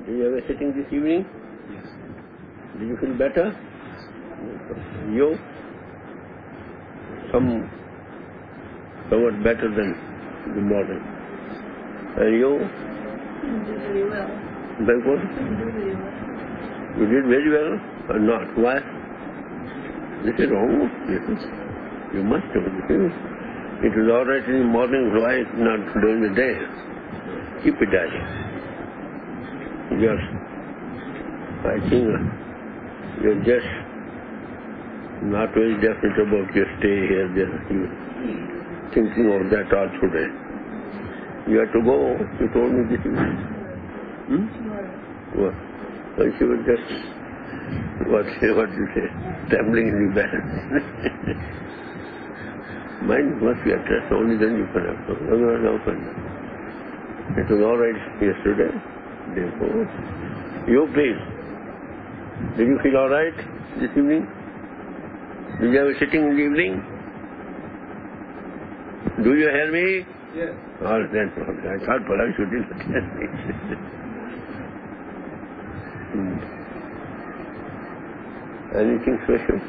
Did you have a sitting this evening? Yes. Did you feel better? You? Somewhat better than the morning. And you? I did really well. Very good? I did really well. You did very well or not? Why? This is wrong. You must do it. It was all right in the morning, why not during the day? Keep it that. Just, I think you're just not very definite about your stay here. You're thinking of that all today. You have to go. You told me this evening. Well, she was just, what you say, trembling in the bed. Mind must be at rest, only then you can have to. Otherwise, how can you? It was all right yesterday, therefore. You please. Did you feel all right this evening? Did you have a sitting in the evening? Do you hear me? Yes. All right, then. I thought perhaps you didn't hear me. Anything special?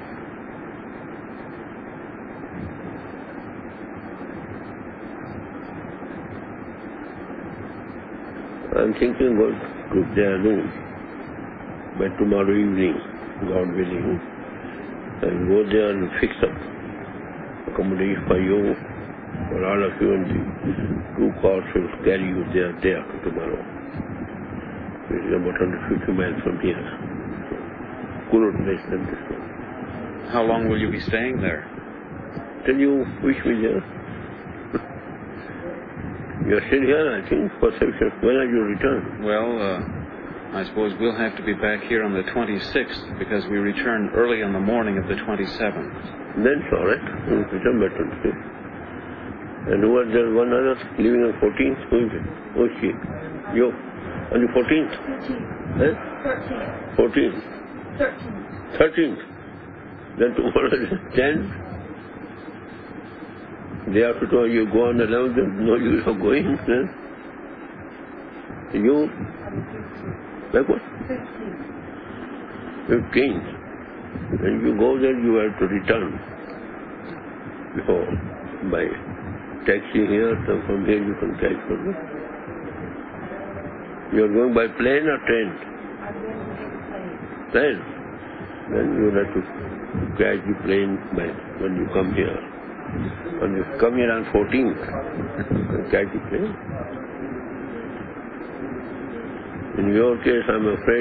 I'm thinking about to Dehradun by tomorrow evening, God willing. I'll go there and fix up accommodation for you, for all of you, and the 2 cars will carry you there day after tomorrow. It is about 150 miles from here. Cooler place than this one. How long will you be staying there? Till you wish me there. You're still here, I think, for 6 years. When are you return? Well, I suppose we'll have to be back here on the 26th because we return early in the morning of the 27th. Then it's all right. We'll return by 26th. And who was there? One other leaving on 14th? Who is it? Who is she? You? On the 14th? 13th. Eh? 13th. 14th? 13th. 13th. Then tomorrow is 10th. Day after tomorrow you go on the 11th, no use of going. Then you, like what? 15th. When you go there, you have to return before by taxi here. So from here you can catch for. You are going by plane or train? I'm going to take a plane. Plane. Then you will have to catch the plane by when you come here. When you come here on 14th, you can catch the plane. In your case, I'm afraid,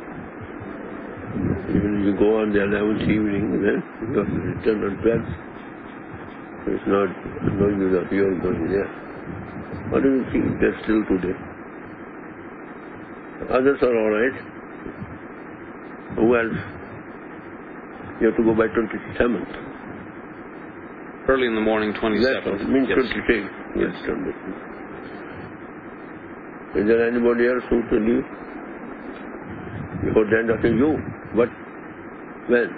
even if you go on the 11th evening, then you have to return on 12th. It's not no use of your going there. What do you think? There's still today. Others are all right. Who else? You have to go by 27th. Early in the morning, 27th. That means Yes. 26th. Yes. Is there anybody else who will leave? Before the end of the you? What? When?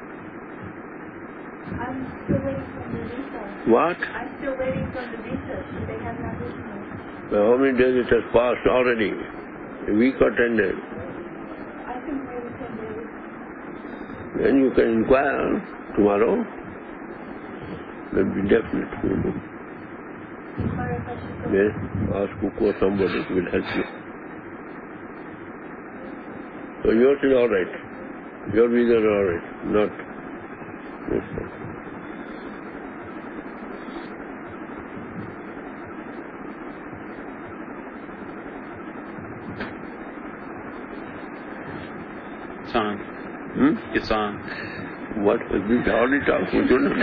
I'm still waiting for the visa. What? I'm still waiting for the visa. They have not written it. Well, how many days it has passed already? A week or 10 days? I think maybe 10 days. Then you can inquire tomorrow. That will be definite. Sorry if I should go. Yes, ask Kuku or somebody who will help you. So yours is all right. Your visa is all right. Not this one. It's on. It's on. What was this? Already talking to them.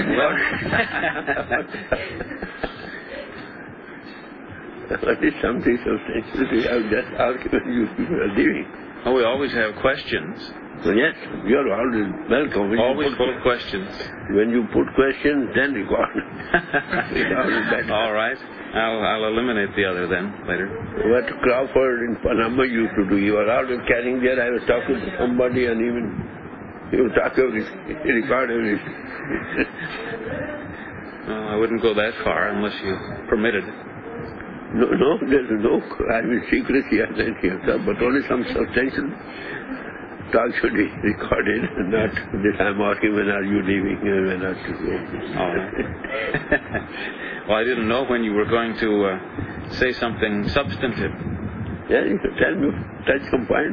What is something substantial? I have just asked when you people are leaving. Oh, we always have questions. So yes, you are always welcome. Always full of questions. When you put questions, then record. All right. I'll eliminate the other then later. What Crawford in Panama used to do, you were always carrying there. I was talking to somebody and even you talk everything, record everything. I wouldn't go that far unless you permitted it. No, there's no crime in secrecy, I think, but only some substantial talk should be recorded, not this I'm asking when are you leaving and when are you going. All right. Well, I didn't know when you were going to say something substantive. Yeah, you can tell me, touch some point.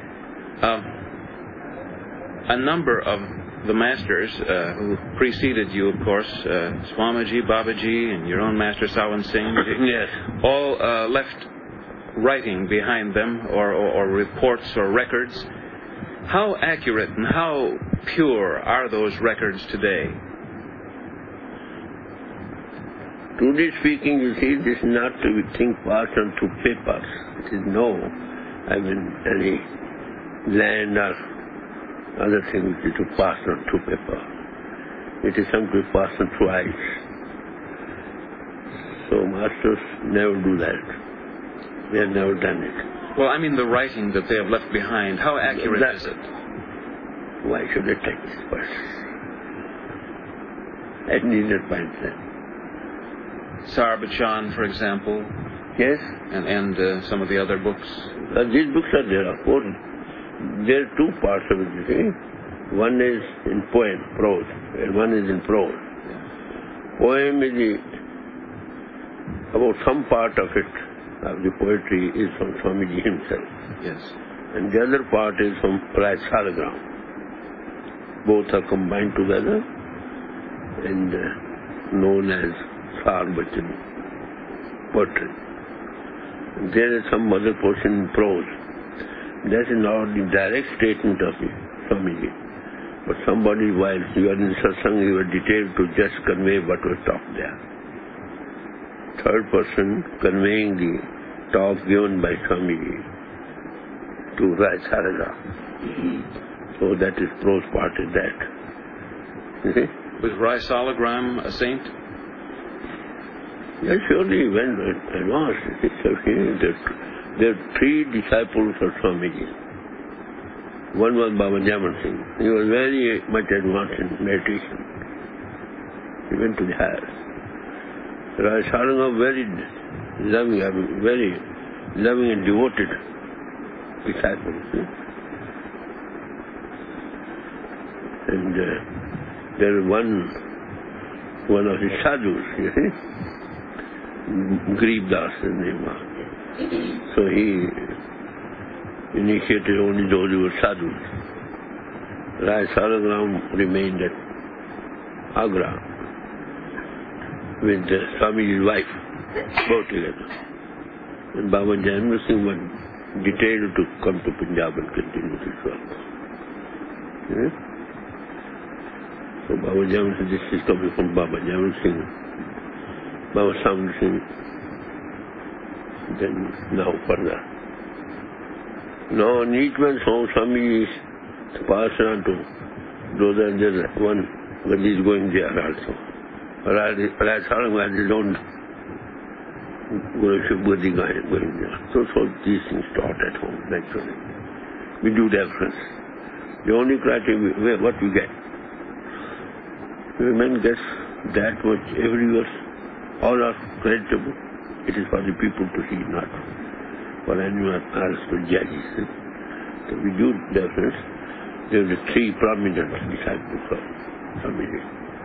A number of the masters who preceded you, of course, Swamiji, Babaji, and your own master Sawan Singh, Yes. all left writing behind them or reports or records. How accurate and how pure are those records today? Truly speaking, you see, this is not to be thing passed on to papers. It is any land or other thing which is to pass on to paper. It is something passed on to eyes. So masters never do that. They have never done it. Well, I mean the writing that they have left behind. How accurate is it? Why should I take this person? I need not find that. Sarbachan, for example, Yes? and some of the other books. These books are there, of course. There are two parts of it, you see. One is in poem, prose, and one is in prose. Poem is about some part of it, of the poetry, is from Swamiji himself. Yes. And the other part is from Rai Salagram. Both are combined together and known as Sarbachan poetry. There is some other portion in prose. That is not the direct statement of the Swamiji. But somebody, while you are in satsang, you are detailed to just convey what was talked there. Third person conveying the talk given by Swamiji to Rai Salagram. So that is prose part is that. You see? Was Rai Salagram a saint? Yes, surely went advanced. There are three disciples of Swamiji. One was Baba Jaman Singh. He was very much advanced in meditation. He went to the highest. Rai Salagram, very loving and devoted disciple. And there is one of his sadhus, you see, Garib Das, his name was. So he initiated only those who were sadhus. Rai Salagram remained at Agra with Swamiji's wife, both together. And Baba Jayendra Singh was detailed to come to Punjab and continue his work. Yeah? So Baba Jayendra Singh, this is coming from Baba Jayendra Singh, Baba Sawan Singh, then now further. Now Neatman Swami is passed on to those and there's one when he's going there also. Rai Salagram has his own worship Buddhi going there. So these things taught at home, naturally. We do reference. The only criteria, what we get. Women get that much every verse. All are creditable. It is for the people to see, not for anyone else to judge. So we do reference. There are the three prominent disciples of Swamiji.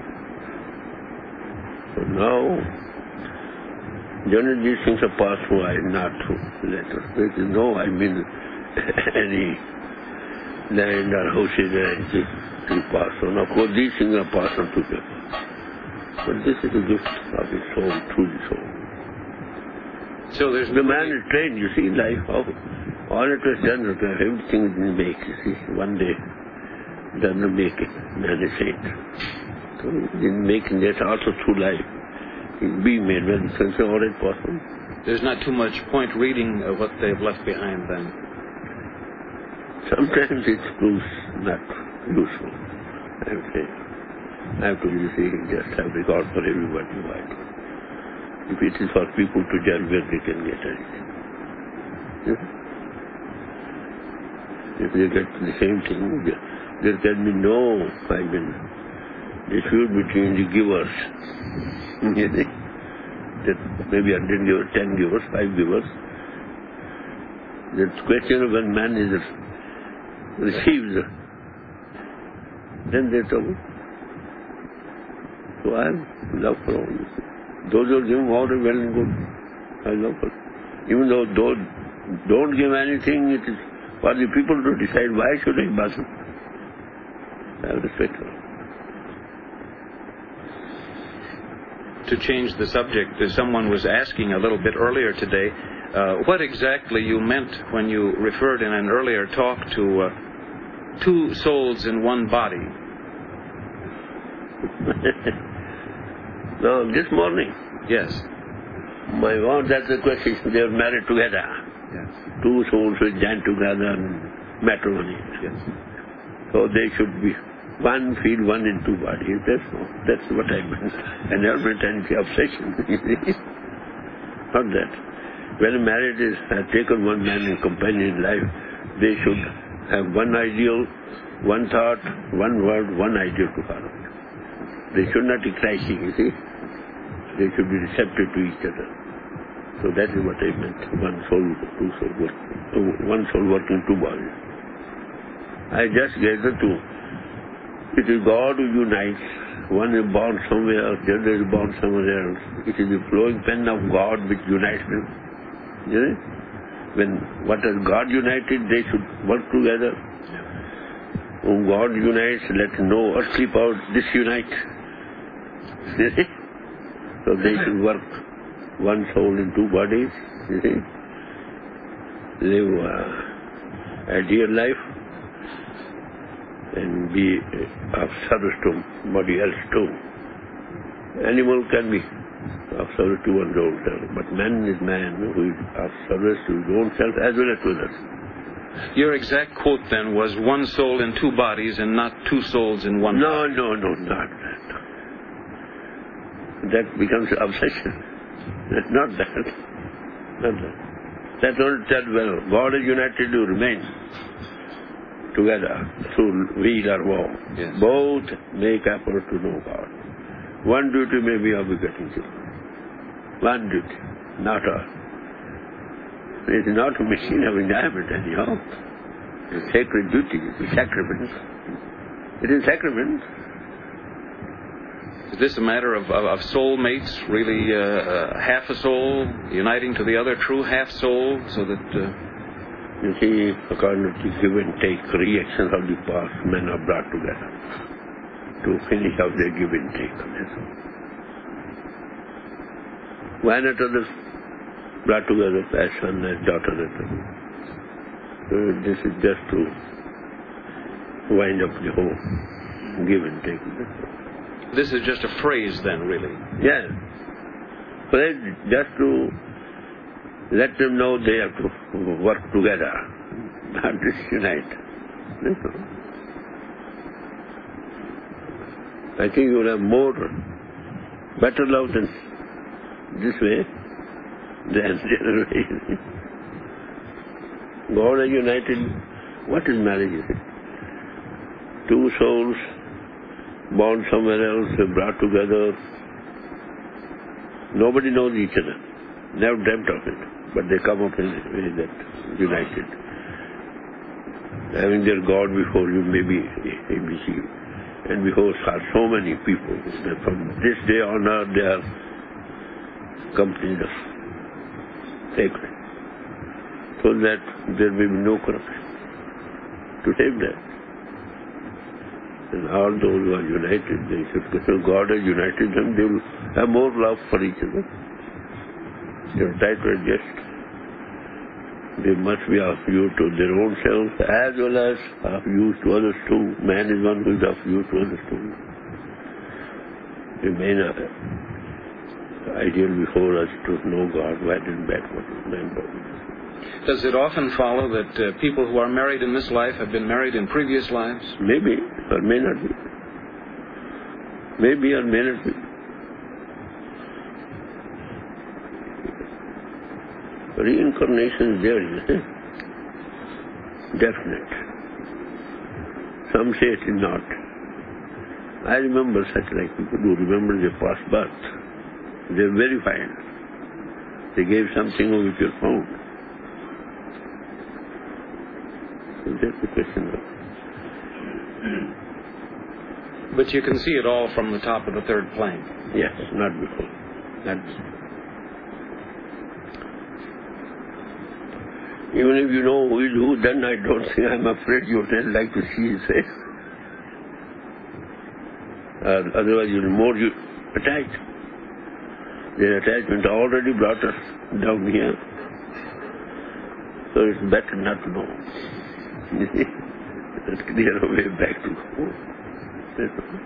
So now, generally these things are passed through eye, not through letters. There is no, any land or houses or anything to pass on. Of course, these things are passed on to people. But this is a gift of the soul, through the soul. So there's the man is trained, you see, life, how all it was done, everything didn't make, you see. One day, doesn't make it, man is saint. So in making that also through life, he'll be made when it's already possible. There's not too much point reading what they've left behind then. Sometimes it proves not useful, I would say. I have to, you see, just have regard for everybody. If it is for people to judge where they can get anything. If they get the same thing, there can be no, dispute between the givers. that maybe 100 givers, 10 givers, 5 givers. The question of when man is receives, then they talk. So I have love for all this. Those who give all are well and good. I love for. Even though those don't give anything, it is for the people to decide. Why should I bother? I have respect for it. To change the subject, someone was asking a little bit earlier today what exactly you meant when you referred in an earlier talk to two souls in one body. No, this morning. Yes. My wife, that's the question. They are married together. Yes. Two souls will join together in matrimony. Yes. So they should be one feel one in two bodies. That's what I meant. I never meant any obsession. Not that. When a marriage has taken one man and companion in life, they should have one ideal, one thought, one word, one ideal to follow. They should not be clashing, you see. They should be receptive to each other. So that is what I meant. One soul, two soul working. One soul working two bodies. I just gave the two. It is God who unites. One is born somewhere else, the other is born somewhere else. It is the flowing pen of God which unites them. You know? When what has God united, they should work together. When God unites, let no earthly power disunite. You see? So they should work one soul in two bodies. You see? Live a dear life and be of service to somebody else too. Animal can be of service to one's own self, but man is man who is of service to his own self as well as to others. Your exact quote then was one soul in two bodies and not two souls in one body. No, not that. That becomes obsession. Not that. Not that. That don't tell well. God is united to remain together through weal or woe. Yes. Both make effort to know God. One duty may be of begetting children. One duty, not all. It is not a machine of enjoyment anyhow. It's a sacred duty, it's a sacrament. It is sacrament. Is this a matter of soulmates, really half a soul uniting to the other true half soul, so that... You see, according to give and take reactions of the past, men are brought together to finish off their give and take. Why not others brought together as son, as daughter, as this is just to wind up the whole give and take. This is just a phrase then, really? Yes. Phrase just to let them know they have to work together, not disunite. That's all. I think you will have better love than this way than the other way. God has united. What is marriage? Is it? Two souls born somewhere else, brought together. Nobody knows each other. Never dreamt of it. But they come up in a way that united. Having their God before you, maybe ABC. And before so many people that from this day on earth they are completely sacred. So that there may be no corruption. To save that. And all those who are united, they should, because God has united them, they will have more love for each other. They are try to adjust. They must be of use to their own self as well as of use to others too. Man is one who is of use to others too. The main ideal before us to know God, why didn't backward man body? Does it often follow that people who are married in this life have been married in previous lives? Maybe, or may not be. Maybe or may not be. Reincarnation is there, you see. Definite. Some say it is not. I remember such like people who remember their past birth. They are very fine. They gave something which was found. So that's the question. But you can see it all from the top of the third plane. Yes, not before. Even if you know who is who, then I don't think I'm afraid you would like to see his face. Otherwise, you more you attached. The attachment already brought us down here. So it's better not to know. You see? Let's clear a way back to home. That's all.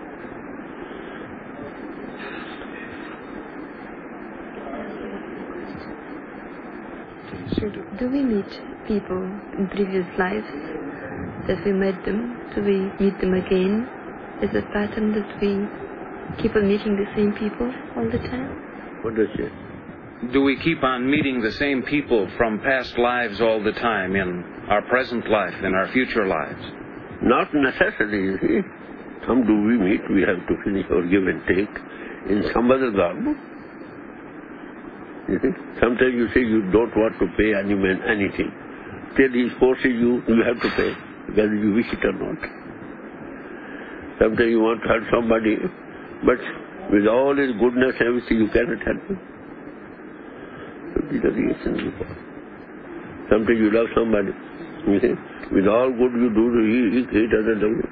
Do we meet people in previous lives? That we met them? Do we meet them again? Is it a pattern that we keep on meeting the same people all the time? What does it? Do we keep on meeting the same people from past lives all the time in our present life, in our future lives? Not necessarily, you see. Some do we meet, we have to finish our give and take in some other garden. You see? Sometimes you say you don't want to pay any man anything. Till he forces you, you have to pay, whether you wish it or not. Sometimes you want to help somebody, but with all his goodness, everything, you cannot help him. So these are the reasons. Sometimes you love somebody, you see. With all good you do, he doesn't love you.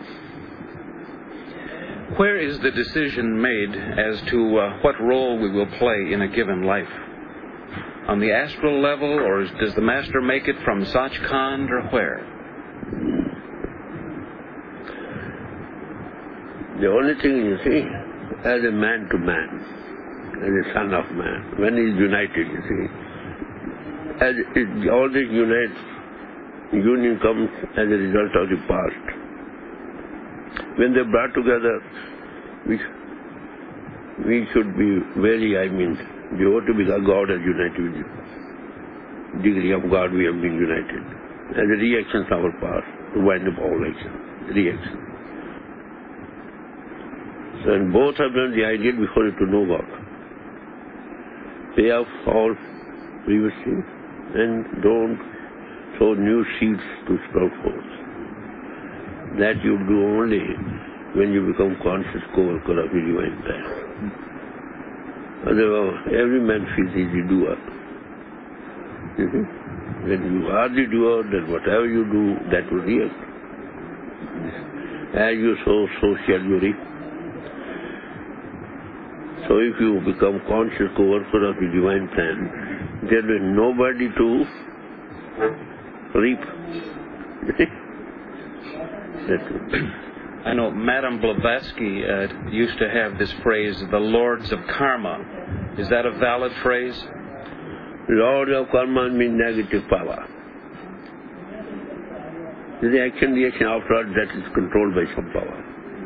Where is the decision made as to what role we will play in a given life? On the astral level, or does the Master make it from Sachkhand, or where? The only thing you see, as a man to man, as a son of man, when he is united, you see, as all this union comes as a result of the past. When they brought together, we should be very, we ought to be God has united with you. Degree of God we have been united. As a reaction of our past, to wind up all action, reaction. So in both of them, the ideal before it to know God. Pay off all previous things and don't sow new seeds to sprout forth. That you do only when you become conscious co-worker of the divine plan. Otherwise, every man feels he's the doer. When you are the doer, then whatever you do, that will react. As you sow, so shall you reap. So if you become conscious co-worker of the divine plan, there will be nobody to reap. I know Madame Blavatsky used to have this phrase, the Lords of Karma. Is that a valid phrase? Lord of Karma means negative power. The action reaction after all, that is controlled by some power.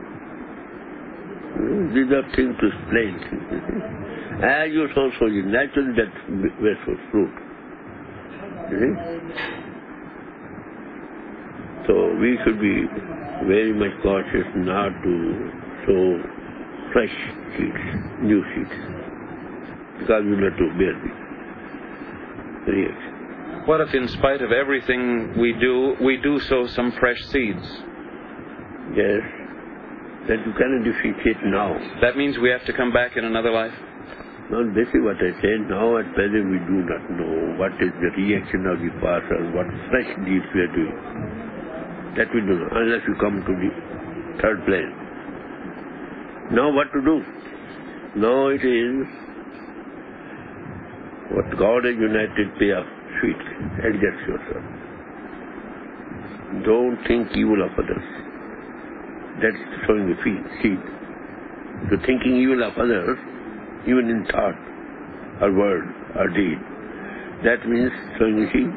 These are things to explain. As you sow, so you naturally that bears fruit. So we should be very much cautious not to sow fresh seeds, new seeds, because we have to bear the reaction. What if in spite of everything we do sow some fresh seeds? Yes, that you cannot defeat it now. That means we have to come back in another life? Now this is what I said, now at present we do not know what is the reaction of the past or what fresh deeds we are doing. That we do not, unless you come to the third plane. Now what to do? Now it is what God has united, pay off sweetly, adjust yourself. Don't think evil of others. That's showing the seed. So thinking evil of others, even in thought, or word, or deed, that means showing the seed.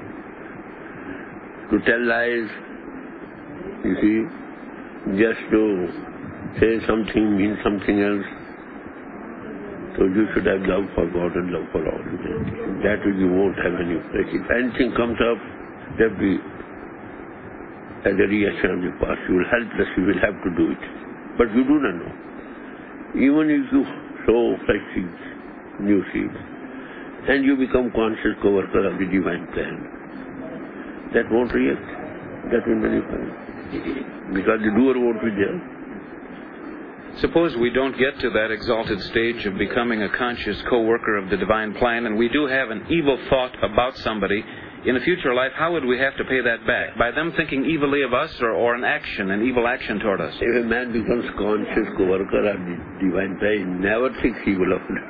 To tell lies, you see, just to say something means something else. So you should have love for God and love for all. That way you won't have any pressure. If anything comes up, that will be as a reaction of the past. You will helpless, you will have to do it. But you do not know. Even if you sow fresh seeds, new seeds, and you become conscious co-worker of the divine plan. That won't react. That will verify. Because the doer won't be there. Suppose we don't get to that exalted stage of becoming a conscious co-worker of the divine plan, and we do have an evil thought about somebody in a future life. How would we have to pay that back? By them thinking evilly of us, or an evil action toward us? If a man becomes conscious co-worker of the divine plan, he never thinks evil of it.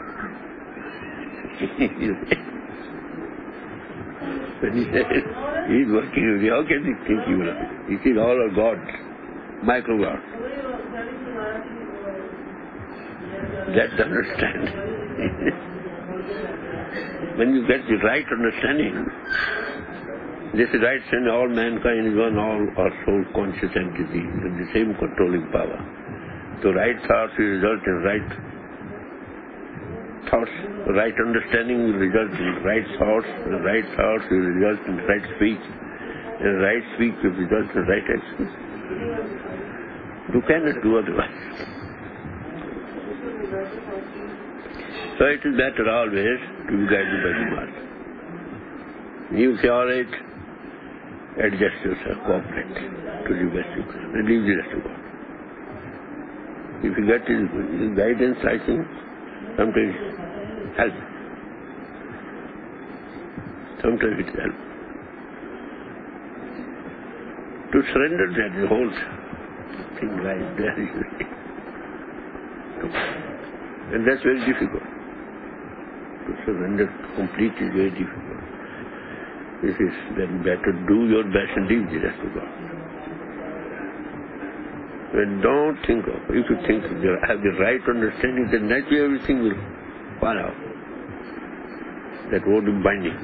When he says he's working with you, how can he think evil of it? He sees all are gods, micro-gods. That's understanding. When you get the right understanding, this right understanding, all mankind is one, all are soul conscious entity with the same controlling power. So right thoughts will result in right thoughts, right understanding will result in right thoughts, and right thoughts will result in right speech, and right speech will result in right action. You cannot do otherwise. So it is better always to be guided by the Master. You say, all right, adjust yourself, cooperate to the best you can, and leave the rest to God. If you get his guidance, I think, sometimes it helps. Sometimes it helps. To surrender that, the whole thing lies there. And that's very difficult. To surrender completely is very difficult. This is then better do your best and leave the rest to God. And don't think of, if you think you have the right understanding, then naturally everything will fall out. That won't be binding.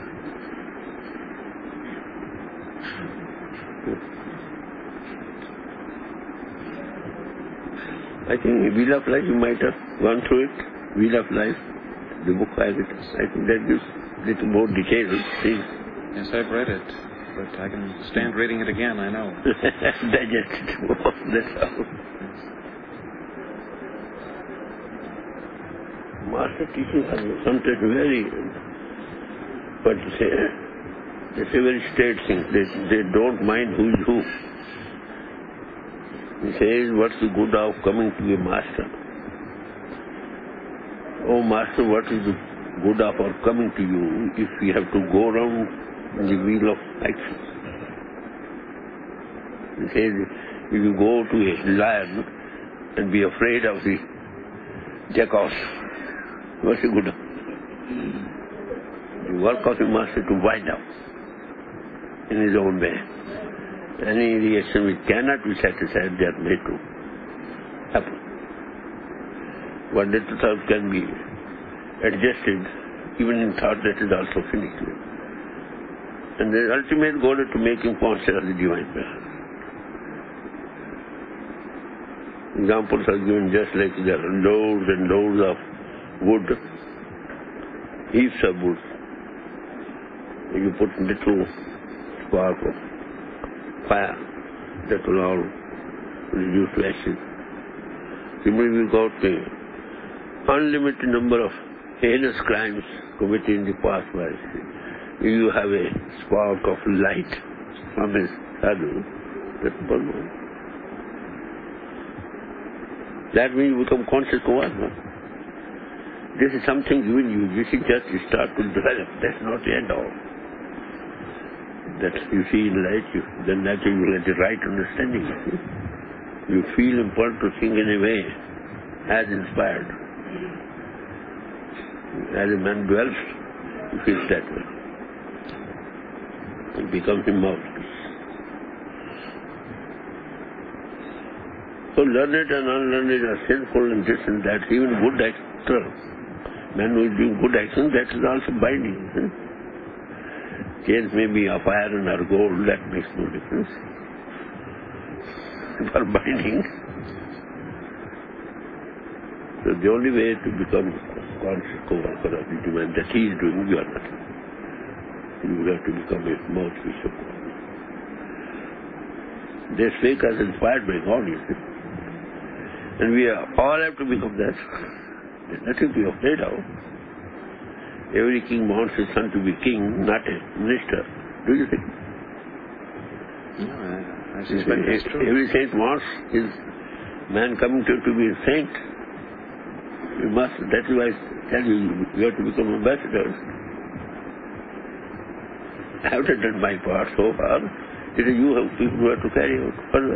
I think Wheel of Life, you might have gone through it. Wheel of Life, the book I read. I think that gives little more details. Yes, I've read it, but I can stand reading it again, I know. Digest it more, that's all. Master teachings are sometimes very, what to say, they say very straight things. They don't mind who is who. He says, what's the good of coming to a master? Oh master, what is the good of our coming to you if we have to go around the wheel of action? He says, if you go to a lion and be afraid of the jackals, what's the good of? The work of the master to wind up in his own way. Any reaction which cannot be satisfied, they are made to happen. What little thought can be adjusted, even in thought, that is also finished. And the ultimate goal is to make him conscious of the divine plan. Examples are given just like there are loads and loads of wood, heaps of wood. You put little spark of fire, that will all reduce to ashes. Similarly, we got the unlimited number of heinous crimes committed in the past life. You have a spark of light from his shadow that burns. That means you become conscious of what? This is something given you. This is just the start to develop. That's not the end all. That you see in light, then naturally you will have the right understanding. You feel impelled to think in a way as inspired. As a man dwells, he feels that way. It becomes immersed. So learned and unlearned are sinful and this and that. Even good actor, man who is doing good action, that is also binding. Chains may be of iron or gold, that makes no difference. For binding. So the only way to become conscious co-worker of the divine that he is doing, you are not. You will have to become a mouthpiece of God. They speak as inspired by God, you see. And we all have to become that. There's nothing to be afraid of. Every king wants his son to be king, not a minister. Do you think? No, I suspect it's true. Every saint wants his man coming to be a saint. You must. That is why I tell you, you have to become ambassadors. I have done my part so far. It is you people who have to carry out further.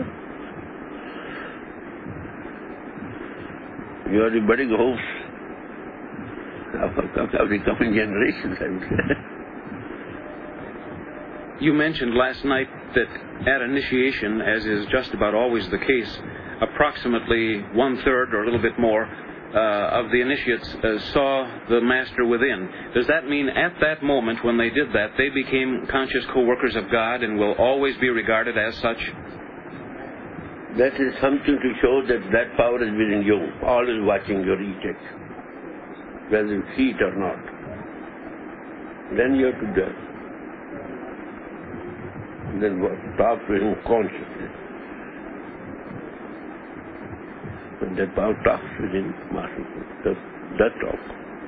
You are the budding hopes of the coming generations, I would say. You mentioned last night that at initiation, as is just about always the case, approximately 1/3 or a little bit more of the initiates saw the Master within. Does that mean at that moment when they did that, they became conscious co-workers of God and will always be regarded as such? That is something to show that that power is within you, always watching your each action, whether you see it or not. Then you have to do. Then talk to him consciously. And that power talks within Master. That talk.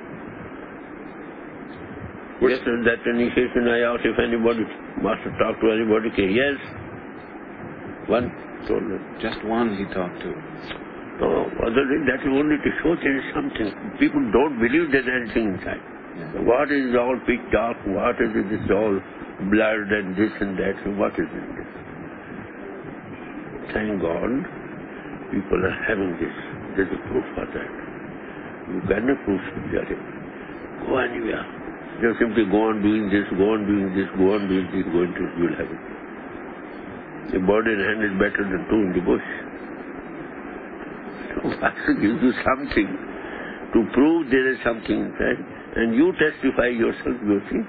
Yes, in that initiation I asked if anybody, Master talked to anybody. Okay, yes. One told me. Just one he talked to. No, other than that is only to show there is something. People don't believe there's anything inside. Yeah. What is all pitch dark? What is it? It's all blood and this and that. So what is it? Thank God, people are having this. There's a proof for that. You cannot prove something. Go anywhere. Just simply go on doing this, go on doing this, go on doing this, go into it, you'll have it. A bird in hand is better than two in the bush. So Master gives you something to prove there is something inside, and you testify yourself, you see.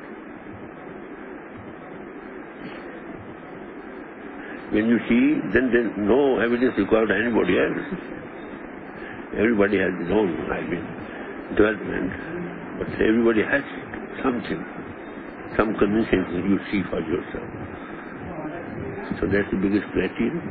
When you see, then there's no evidence required of anybody else. Everybody has his own, development, but everybody has something, some convincing that you see for yourself. So that's the biggest criterion.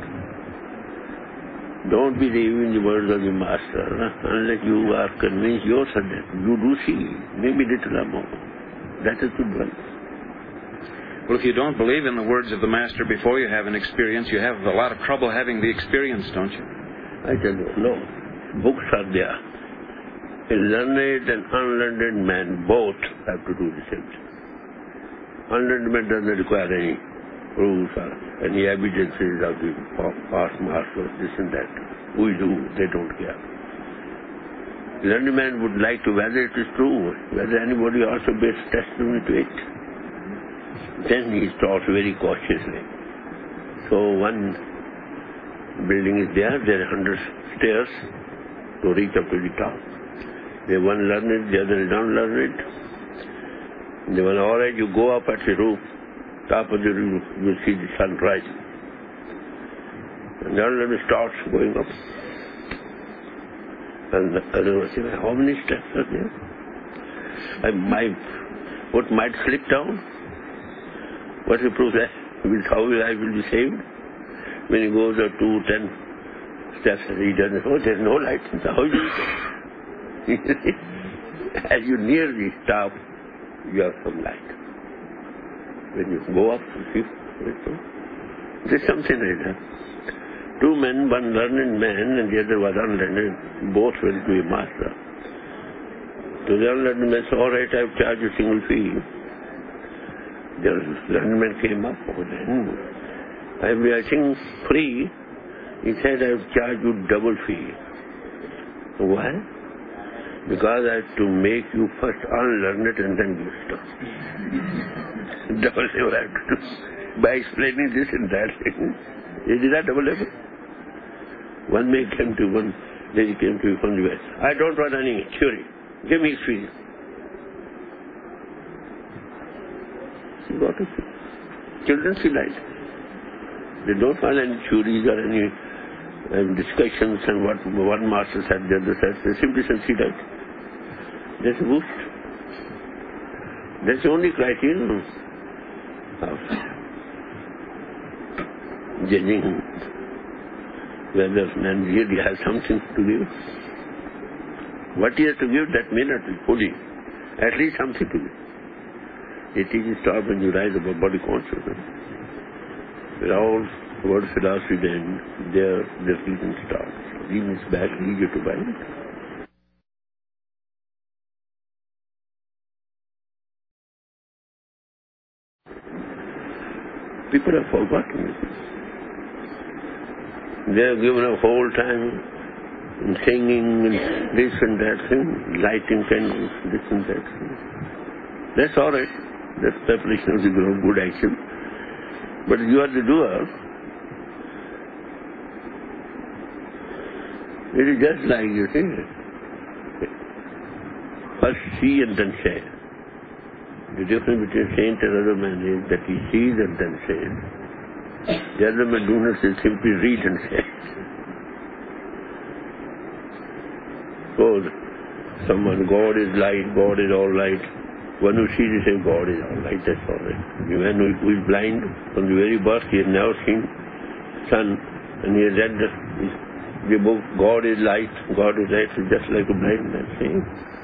Don't believe in the words of the Master unless you are convinced yourself that you do see, maybe little or more. That is good one. Well, if you don't believe in the words of the Master before you have an experience, you have a lot of trouble having the experience, don't you? I tell you, no. Books are there. A learned and unlearned man both have to do the same thing. Unlearned man doesn't require any rules or any evidences of the past masters, this and that. We do, they don't care. Learned man would like to whether it is true, whether anybody also bears testimony to it. Then he talks very cautiously. So one building is there are 100 stairs to reach up to the top. The one learned, the other is unlearned. The one, all right, you go up at the roof, top of the roof, you see the sun rising. And the unlearned starts going up. And the other one says, how many steps are there? My foot might slip down. What will prove that? How I will be saved? When he goes up to 10 steps, he doesn't, oh, there's no light. How is it? As you near the top, you have some light. When you go up to see, there's something like that. Two men, one learned man and the other was unlearned, both went to a master. To the unlearned man said, all right, I've charged a single fee. The learned man came up, oh then, I think free. He said, I've charged you double fee. Why? Because I have to make you first unlearn it and then you stop. Double level I have to do. By explaining this and that. Is that double level? One man came to one lady came to me from the West. I don't want any theory. Give me experience. She got it. Children see light. They don't find any theories or any discussions and what one master said, the other said. They simply say, see light. That's a boost. That's the only criterion of judging whether man really has something to give. What he has to give, that may not be fully At least something to it. It teaches start when you rise above body consciousness. With all word philosophy then, their teaching starts. Leaving is back, leave you to buy it. People have forgotten it. They have given a whole time in singing and this and that thing, lighting candles, this and that thing. That's all right. That's preparation of the good action. But you are the doer. It is just like you say. First see and then say. The difference between saint and other man is that he sees and then says. The other man do not say, simply read and say. Suppose someone, God is light, God is all light. One who sees, he says, God is all light, that's all right. The man who is blind, from the very birth, he has never seen sun, and he has read the book, God is light, is just like a blind man saying.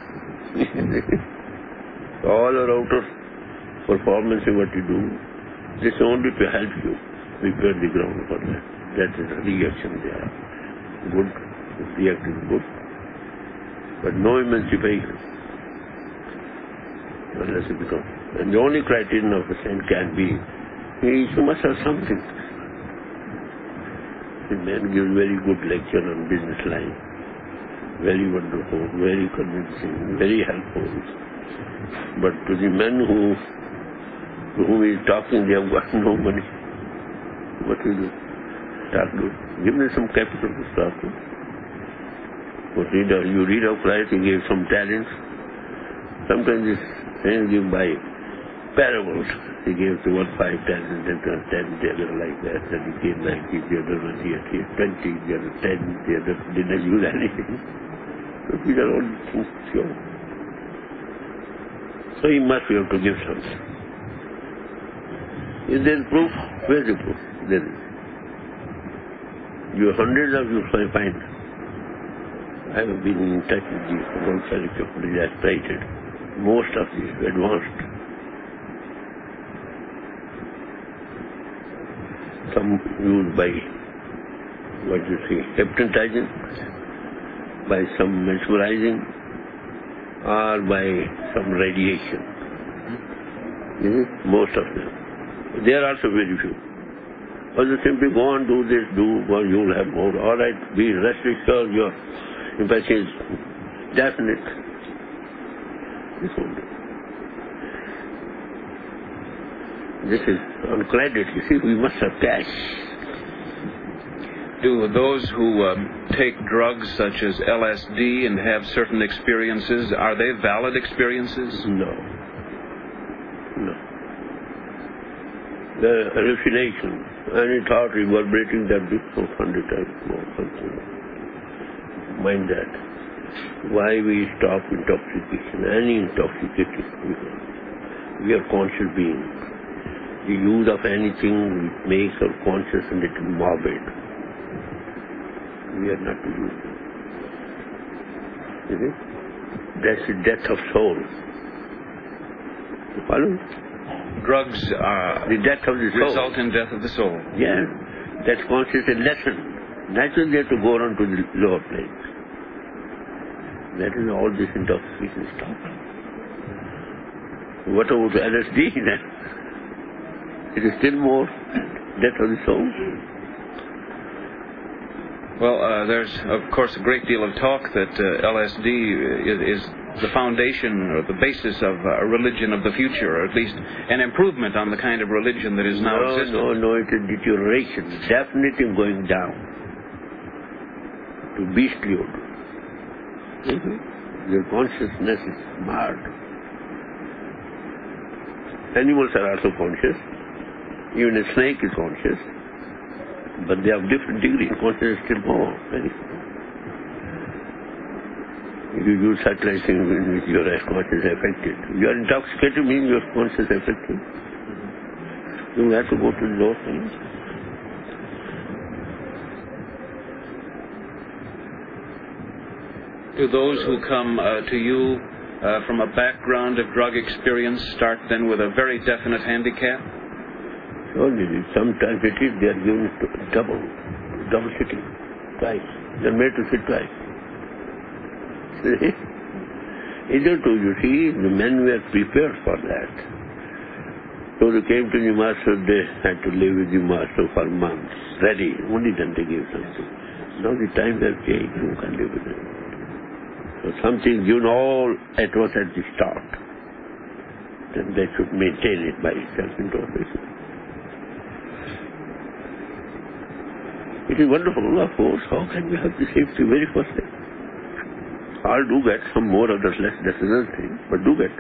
All our outer performance in what you do, this is only to help you prepare the ground for that. That is a reaction there. Good, react is good. But no emancipation unless it becomes. And the only criterion of a saint can be, he must have something. The man gives very good lecture on business line. Very wonderful, very convincing, very helpful. But to the men to whom he is talking, they have got no money. What will you start doing? Give me some capital to start with. But you read how Christ, he gave some talents. Sometimes this thing given by parables. He gave to one 5 talents, then 10, the other like that. Then he gave 90, the other one he had 20, the other 10, the other didn't use anything. So these are all things sure. So he must be able to give something. Is there proof? Where is the proof? There is. You hundreds of you find. I have been in touch with the one fellowship of the aspirated. Most of these advanced. Some used by, hypnotizing, by some mesmerizing, or by some radiation. Most of them. They are also very few. Others simply go and do this, you will have more. All right, be rest assured your impression is definite. This is on credit. You see, we must have cash. Do those who take drugs such as LSD and have certain experiences, are they valid experiences? No. The hallucination, any thought reverberating that big 100 times more, something. Mind that. Why we stop intoxication, any intoxication. We are conscious beings. The use of anything makes our conscious a little morbid. We are not to use it. Is it? That's the death of soul. You follow? Drugs the death of the soul. Result in death of the soul. Yeah. That's conscious a lesson. Naturally they have to go on to the lower planes. That is all this intoxication stop. What about LSD then? It is still more death of the soul. Well, there's, of course, a great deal of talk that LSD is the foundation or the basis of a religion of the future, or at least an improvement on the kind of religion that is now existing. No, it is deterioration, definitely going down to beastly. Your consciousness is marred. Animals are also conscious. Even a snake is conscious. But they have different degrees. Consciousness is still more. If you use satellite things in which your consciousness is affected. You are intoxicated means your consciousness is affected. You have to go to those things. Do those who come to you from a background of drug experience start then with a very definite handicap? Only sometimes it is they are given double sitting, twice. They are made to sit twice. Hitherto, you see, the men were prepared for that. So they came to the master, they had to live with the master for months, ready, only then they gave something. Now the times have changed, you can live with it. So something given all at once at the start, then they should maintain it by itself in total. It is wonderful, of course. How can we have the safety very first thing? All do get, some more, others less, that's another thing, but do get.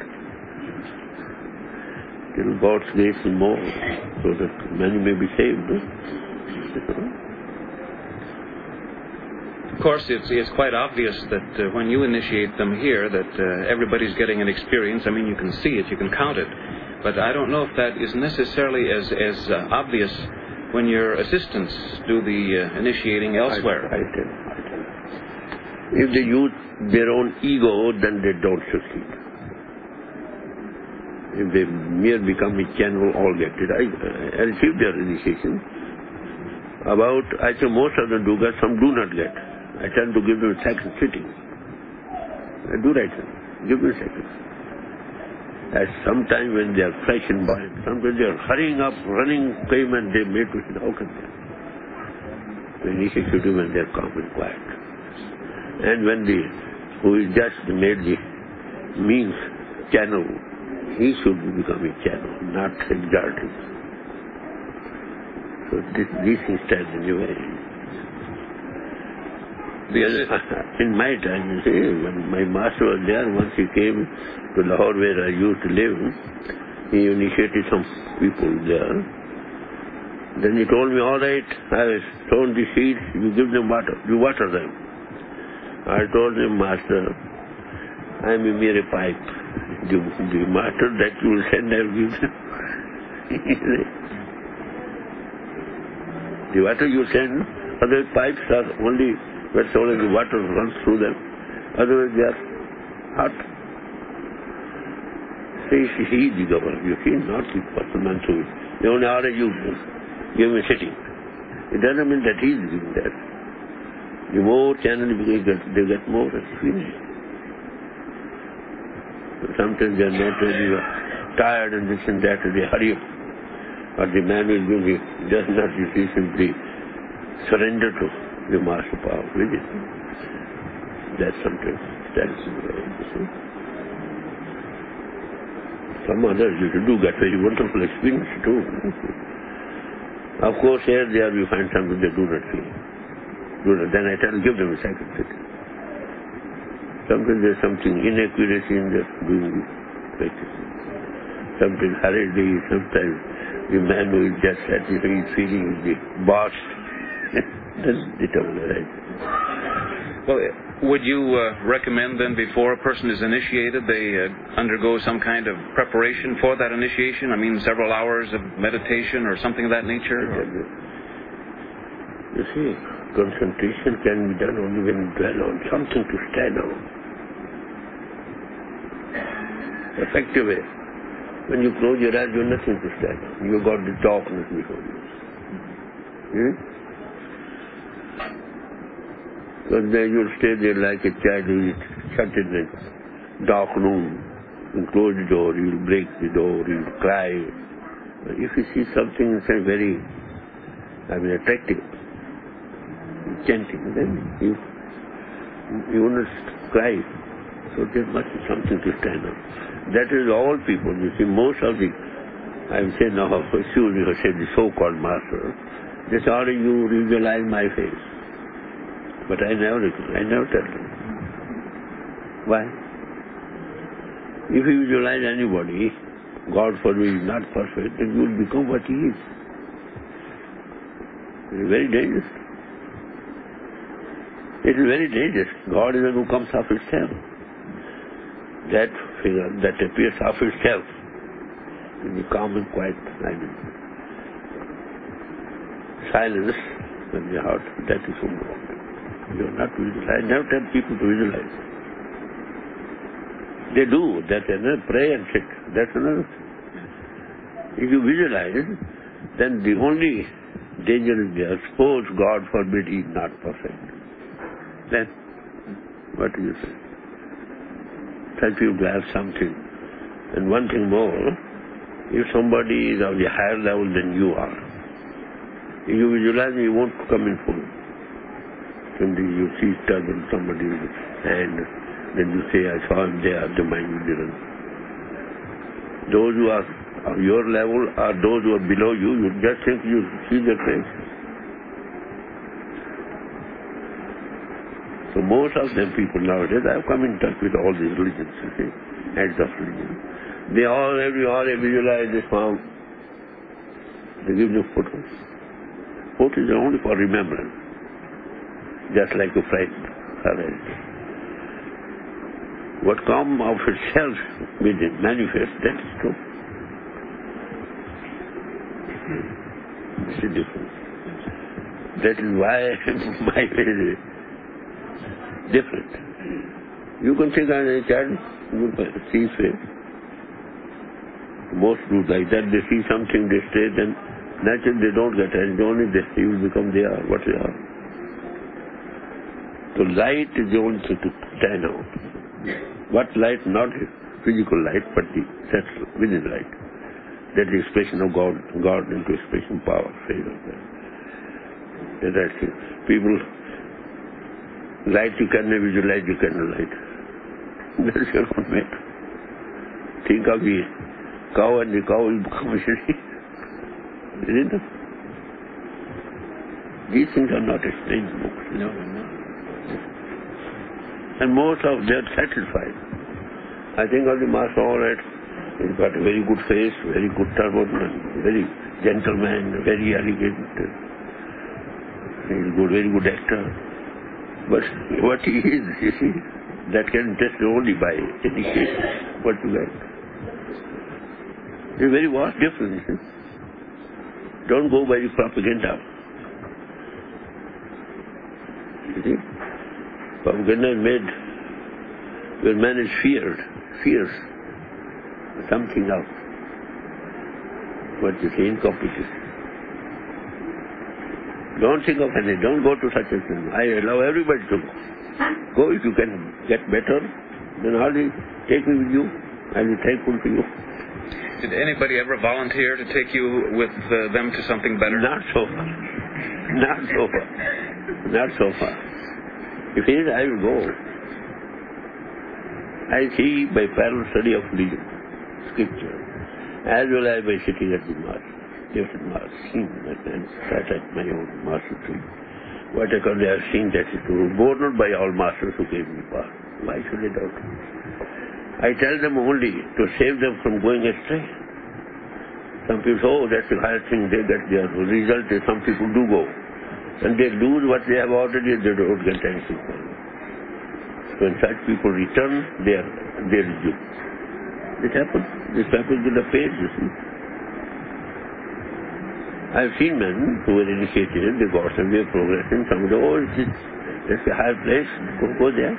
Till God's grace and more, so that many may be saved. No? Of course, it's quite obvious that when you initiate them here, that everybody's getting an experience. I mean, you can see it, you can count it. But I don't know if that is necessarily as obvious when your assistants do the initiating elsewhere. I tell. If they use their own ego, then they don't succeed. If they mere become a channel, all get it. I received their initiation. I think most of them do get, some do not get. I tend to give them a second sitting. I do right them. Give them a second. As sometimes when they are fresh and buoyant, sometimes they are hurrying up, running payment, they made to sit. How can they? The initiation when they are calm and quiet. And when who is just made the means channel, he should become a channel, not exalted. So these things stand in the way. In my time, you see, when my master was there, once he came to Lahore where I used to live, he initiated some people there. Then he told me, all right, I have sown the seeds, you give them water, you water them. I told him, Master, I am a mere pipe. The master that you will send, I will give them. The water you send, other pipes are only where only the water runs through them. Otherwise they are hot. He is the governor, you see, not the person Mansur. The only order you give him a sitting. It doesn't mean that he is giving that. The more channel they get more experience. So sometimes they are not really tired and this and that, they hurry up. Or the man will give you, does not, you see, simply surrender to the master power with it. That's sometimes, that's the way, you see. Some others you do get very wonderful experience too. Of course, here there you find something they do not feel. Then I tell them, give them a second sit. Sometimes there's something inaccuracy in their doing the practice. Sometimes hurriedly, sometimes the man who is just at his feeling is the boss. That's determined, right? Well, would you recommend then before a person is initiated, they undergo some kind of preparation for that initiation? I mean, several hours of meditation or something of that nature? You see, concentration can be done only when you dwell on something to stand on. Effective way. When you close your eyes, you have nothing to stand on. You got the darkness before you. Because then you'll stay there like a child who is shut in a dark room. You close the door, you'll break the door, you'll cry. But if you see something inside very, attractive, enchanting, then you will not cry. So there must be something to stand on. That is all people. You see, most of the, I am saying now, excuse me, I said the so-called master, they say, how do you visualize my face? But I never tell them. Why? If you visualize anybody, God forbid is not perfect, then you will become what he is. It is very dangerous. It is very dangerous. God is the one who comes of himself. That figure that appears of itself in the calm and quiet silence in the heart, that is from God. You are not visualized. I never tell people to visualize. They do. That's another. Pray and sit. That's another thing. If you visualize it, then the only danger is there. Suppose, God forbid, he is not perfect. Then, what do you say? Such people have something. And one thing more, if somebody is on the higher level than you are, if you visualize, you won't come in full. When you see somebody's hand, then you say, I saw him there, the mind you didn't. Those who are on your level or those who are below you, you just think you see their face. So most of them people nowadays, I have come in touch with all these religions, you see, heads of religion. They all visualize this form. They give you photos. Photos are only for remembrance. Just like a friend. What comes of itself within manifest, that is true. It's a difference. That is why my way is different. You can think as a child, you can see his face. Most do like that. They see something, they stay, then naturally they don't get it. Only they see will become they are, what they are. So light is the only thing to stand out. What light? Not physical light, but that's within light. That is expression of God into expression power, phase of that. That's it. People, light you cannot visualize, you cannot light. That's your own matter. Think of the cow and the cow will become a city. Isn't it? These things are not explained in books. No. And most of them are satisfied. I think of the master, all right, he's got a very good face, very good turban, very gentleman, very elegant. He's good, very good actor. But what he is, you see, that can test only by education. What you like. There's a very vast difference. Don't go by the propaganda. You see? Propaganda is made where man is fears something else. What you say in competition. Don't think of anything. Don't go to such a thing. I allow everybody to go. Go if you can get better, then hardly take me with you. I'll be thankful to you. Did anybody ever volunteer to take you with them to something better? Not so far. Not so far. Not so far. If it is, I will go. I see by parallel study of religion, scripture, as well as by sitting at the Mass, different Mass, seeing that and sat at my own master tree. Whatever they have seen, that is true. Born not by all masters who gave me power. Why should I doubt? I tell them only to save them from going astray. Some people say, oh, that's the higher thing, they get their result is some people do go. And they lose what they have already, they don't get anything. When such people return, they resume. It happens. This happens with the faith, you see. I have seen men who were initiated, they got some way of progressing, some say, oh, that's a higher place, go there.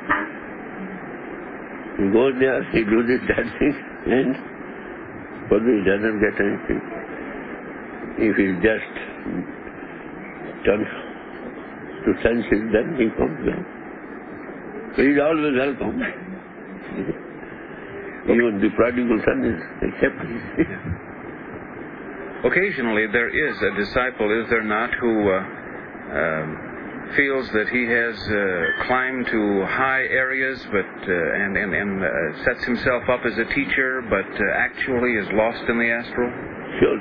He goes there, he loses that thing, and probably he doesn't get anything. If he just turns to senses, then he comes back. So he is always welcome. Even the prodigal son is accepted. Occasionally there is a disciple, is there not, who feels that he has climbed to high areas, but and sets himself up as a teacher, but actually is lost in the astral? Sure.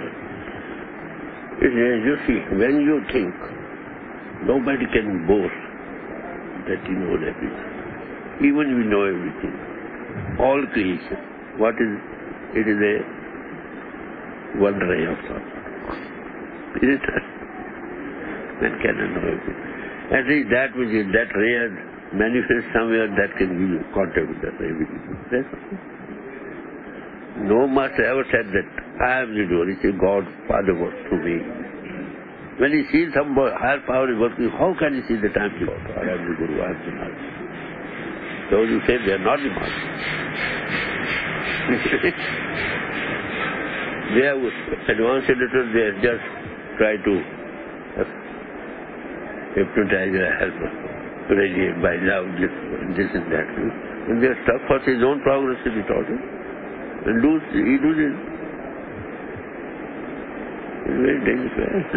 You see, when you think, nobody can boast that he knows everything. Even we know everything. All creation. What is it? Is a one ray of thought. Isn't it? Man cannot know everything. At least that which is that ray manifests somewhere, that can give you contact with that ray. That's all. No master ever said that I am the doer. He said God, Father works through me. When he sees some higher power is working, how can he see that I am the God? I am the Guru, I am the Master? Those who say they are not the master. They have advanced a little, they just try to hypnotize or help us, radiate by love, this and that. And they are stuck for his own progress, he taught him. And he does it. It's very dangerous.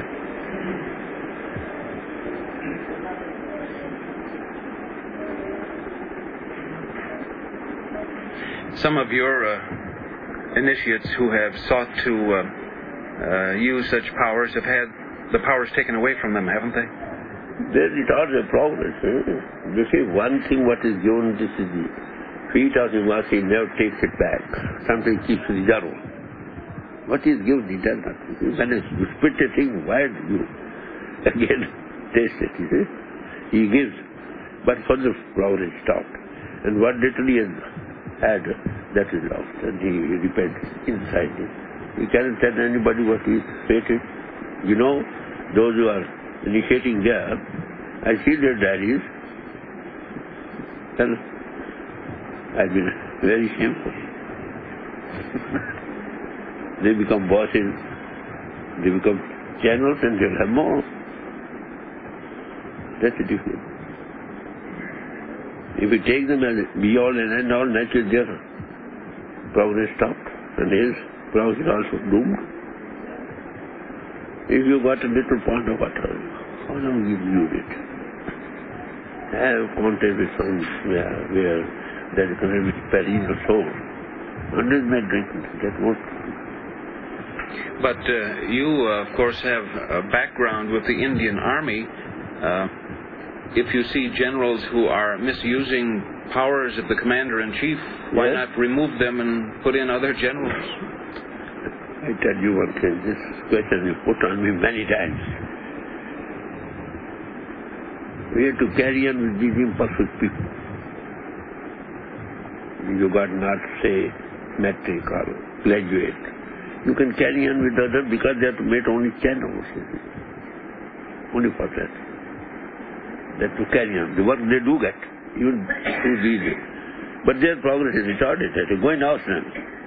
Some of your initiates who have sought to use such powers have had the powers taken away from them, haven't they? They retard their progress. They say one thing what is given, this is the feet of the master, he never takes it back. Sometimes keeps reserve. What is given, he does not. When you spit a thing, why do you again taste it? You see? He gives, but for the progress stopped. And what little he has had, that is lost, and he repents inside him. You cannot tell anybody what is fated. You know, those who are initiating there, I see their diaries, and I've been very shameful. They become bosses, they become channels, and they'll have more. That's the difference. If you take them as be all and end all, naturally their progress stopped, and his progress is also doomed. If you got a little pond of water, how long you use it? Have contact with some where there is going to be peril of soul. Hundreds may drink that won't. But you, of course, have a background with the Indian Army. If you see generals who are misusing powers of the commander-in-chief, why not remove them and put in other generals? I tell you one thing, this question is put on me many times. We have to carry on with these imperfect people. You got not, say, metric or graduate. You can carry on with others because they have to make only channels. Only for that. That to carry on. The work they do get, even through these. But their progress is retarded. They're going out now.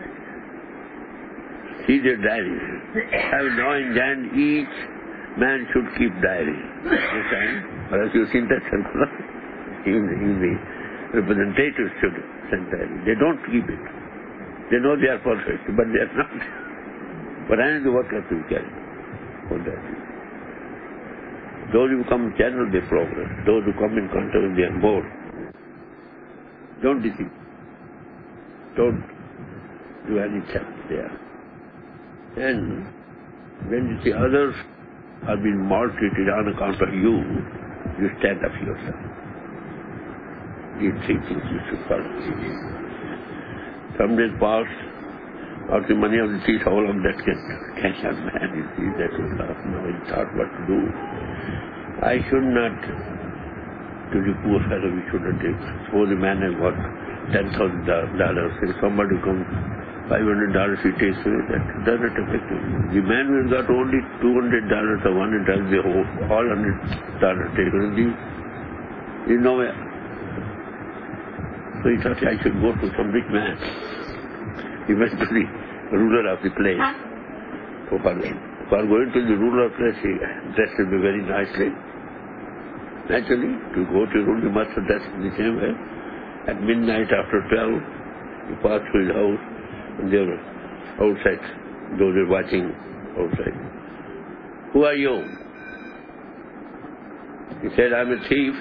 See their diaries. Have now and then each man should keep diary. Or else you've seen that circular. Even the representatives should send diary. They don't keep it. They know they are perfect, but they are not. But I know the work has to be carried. For that. Those who come channel their progress, those who come in contact with their board, don't deceive. Don't do any check there. And when you see others are being maltreated on account of you, you stand up yourself. These three things you should follow. Some days pass, out the money of the thief, all of that can a man, you see, that is now he thought what to do. I should not, to the poor fellow, we should not take. Suppose the man has got $10,000, say somebody comes, $500 he takes away, that doesn't affect him. The man who has got only $200 or $100, they all $100 taken, he's nowhere. So he thought I should go to some rich man. He went to the ruler of the place. So for going to the ruler of the place, he dressed him very nicely. Naturally, to go to rule, you must have dressed in the same way. At midnight after 12, he passed through his house, and they were outside. Those were watching outside. Who are you? He said, I'm a thief.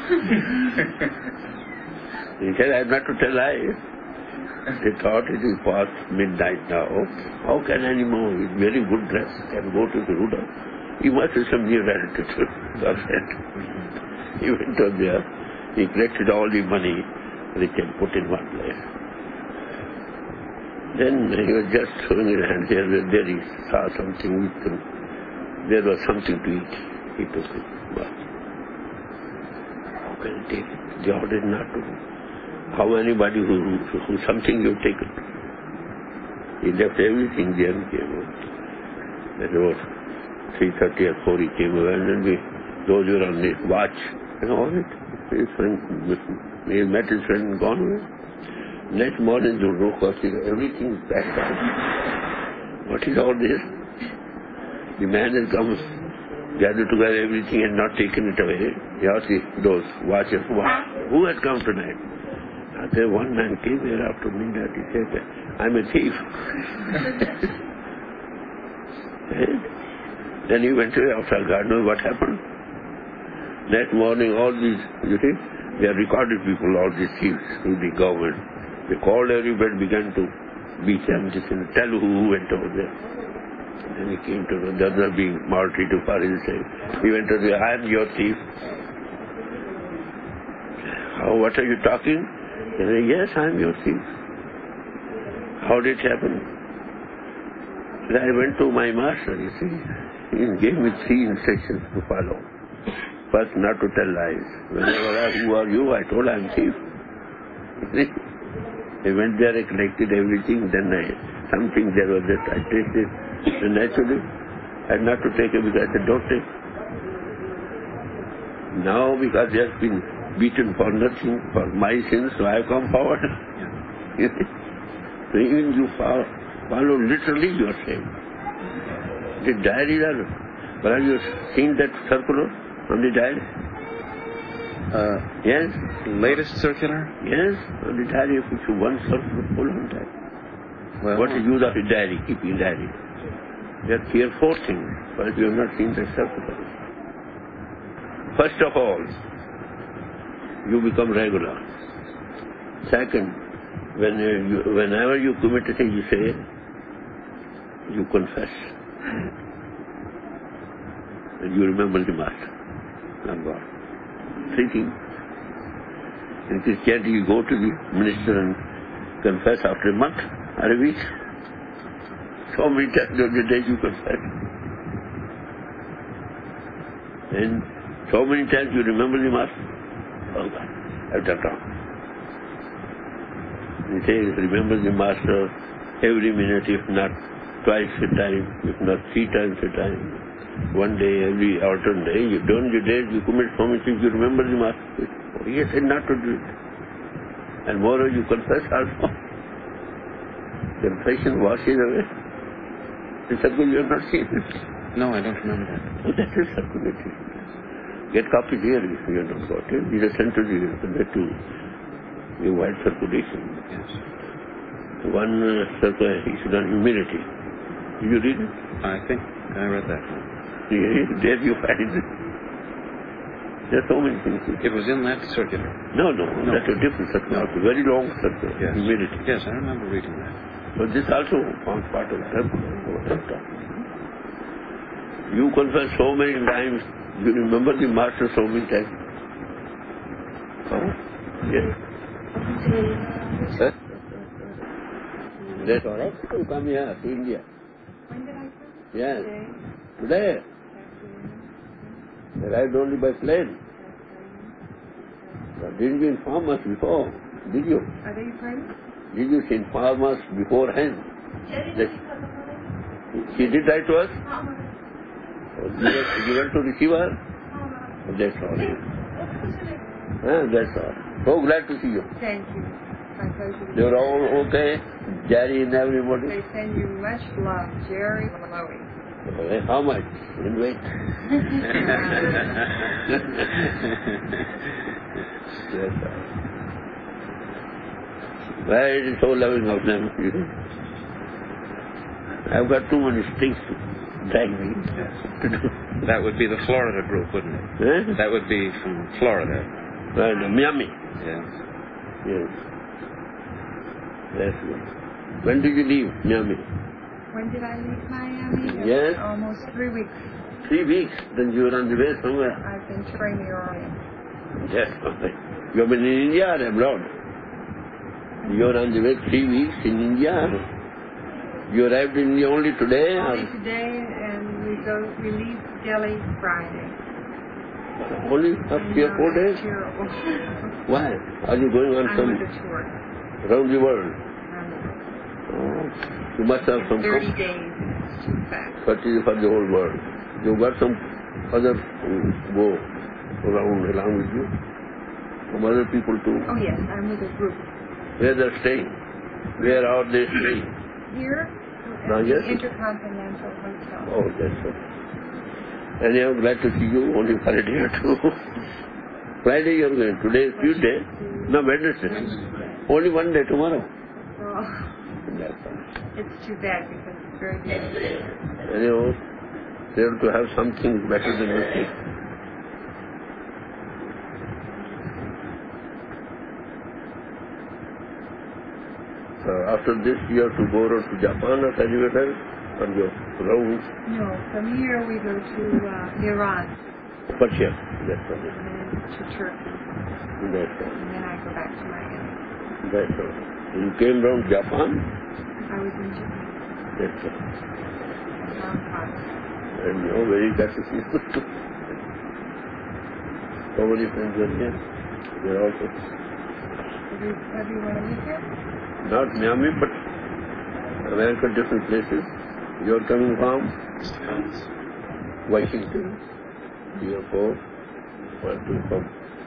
He said, I'm not to tell lies. They thought it is past midnight now. How can any more with very good dress can go to the ruler? He must have some near relative. He went on there. He collected all the money they can put in one place. Then he was just throwing his hand here. There he saw something with him. There was something to eat. He took it. But how can he take it? The order is not to. How anybody who something you've taken. He left everything there and came out. At about 3:30 or 4 he came over, and then those who were on the watch, all it. His friend, he met his friend and gone away. Next morning, the woke up, everything is packed up. What is all this? The man has come, gathered together everything and not taken it away. He asked those watchers, who has come tonight? There one man came here after midnight. He said, I'm a thief. Then he went away after God knows what happened. Next morning, all these, you see, they are recorded people, all these thieves through the government. They called everybody, began to beat them, just tell who went over there. Then he came to the other being Marty to Paris. He went to the, I am your thief. Oh, what are you talking? He said, yes, I am your thief. How did it happen? Said, I went to my master, you see. He gave me 3 instructions to follow. First, not to tell lies. Whenever I asked, who are you? I told I am thief. I went there, I collected everything, then something there was that I tasted. And naturally, I had not to take it because I said, don't take. Now, because they have been beaten for nothing, for my sins, so I have come forward. So even you follow literally, you are saved. The diary, well, have you seen that circular on the diary? Yes? Latest circular? Yes, on the diary, if you one circular full on that. Well, what is the use of a diary, keeping diary? There are 3 or 4 things, but you have not seen that circular. First of all, you become regular. Second, whenever you commit a thing, you say, you confess. And you remember the Master, not God. 3 things. In Christianity, you go to the minister and confess after a month or a week. So many times during the day you confess. And so many times you remember the Master. Oh God, I've done wrong. He says, remember the Master every minute, if not twice a time, if not 3 times a time. One day, every alternate day, you don't your days, you commit so many things, you remember the Master. He said not to do it. And moreover, you confess also. Confession washes away. The circle you have not seen it. No, I don't remember that. Oh, that is circulation. Get copies here if you have not got it. These are sent to the wide circulation. Yes. One circle is on humility. Did you read it? I think I read that one. There you find it. There are so many things. It was in that circular. No, that's a different circular. A very long circular. Yes. Humility. Yes, I remember reading that. So this also forms part of that. You confess so many times. You remember the Master so many times. Oh, yes. Sir? That's all right. You come here, to India. When did I come? Yes. Today. Today. Arrived only by plane. But didn't you inform us before? Did you? Are they pregnant? Did you inform us beforehand? She did write to us? You went to receive her? That's all. That's all. So glad to see you. Thank you. My pleasure. They were all okay? Jerry and everybody? They send you much love, Jerry and Chloe. How much? In weight? Yes, sir. Why it is so loving of them? I've got too many things to drag me to do. That would be the Florida group, wouldn't it? Eh? That would be from Florida. Right, Miami. Yes. Yes. That's good. When did you leave Miami? When did I leave Miami? Yes. Almost 3 weeks. 3 weeks. Then you were on the way somewhere. I've been training early. Yes. Okay. You have been in India or abroad? You are on the way 3 weeks in India. You arrived in India only today? Only today, and we leave Delhi Friday. Only up 3 or 4 days? Terrible. Why? Are you going on I'm some on the tour. around the world? Around the world. Oh. You must have some 30 days. It's too fast. for the whole world. You got some other who go around along with you? Some other people too. Oh yes, I'm with a group. Where they're staying? Where are they staying? Here Now, at yes. the Intercontinental Hotel. Oh, that's all. Anyhow, glad to see you. Only Friday or two. Friday you're going. Today is Tuesday. No, Wednesday. Only one day, tomorrow. Oh, That's all. it's too bad because it's very beautiful. Anyhow, they have to have something better than nothing. After this, you have to go on to Japan as elevator on your rounds. No, from here we go to Iran Persia. That's all. and then to Turkey. That's all. And then I go back to Miami. That's all. You came round Japan. I was in Japan, That's all. Hong Kong. And you're very glad to see you. How many friends are here? They're also Everyone is here? not Miami, but America, different places. You're coming from Washington. 3 or 4. 1, 2 from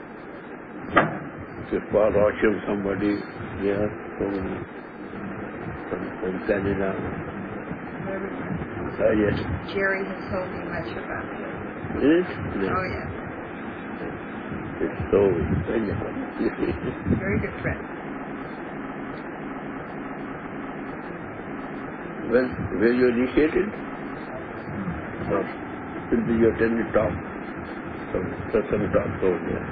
Chippa, Rochelle, somebody there. So many. From Canada. Everyone. Yes. Jerry has told me much about it. Is it? Yes. Oh yes, It's so very good friend. Well, where you initiated? No. Simply you attended talk. Some talks over there.